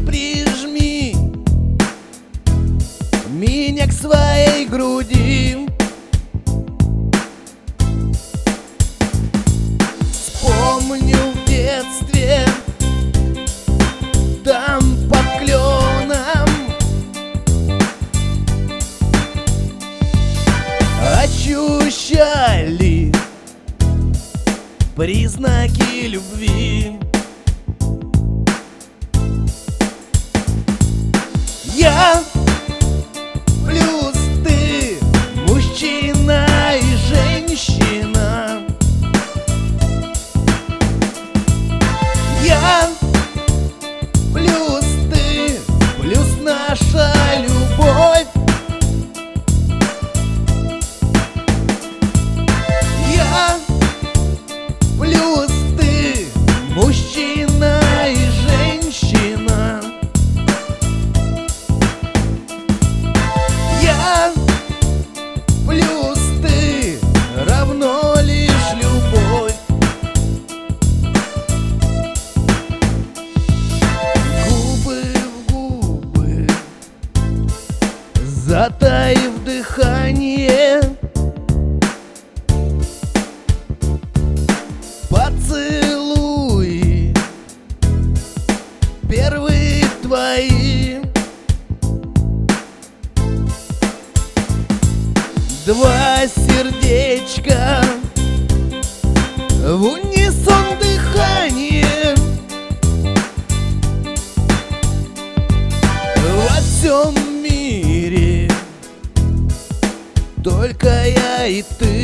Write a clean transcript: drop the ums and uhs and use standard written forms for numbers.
прижми меня к своей груди. Вспомню в детстве там под кленом ощущали признаки любви. Я плюс ты, мужчина и женщина. Я плюс ты, плюс наша любовь. Я плюс ты, мужчина и женщина. Я плюс ты равно лишь любовь. Губы в губы, затаив дыхание, поцелуи первые твои. Два сердечка в унисон дыхание. Во всем мире только я и ты.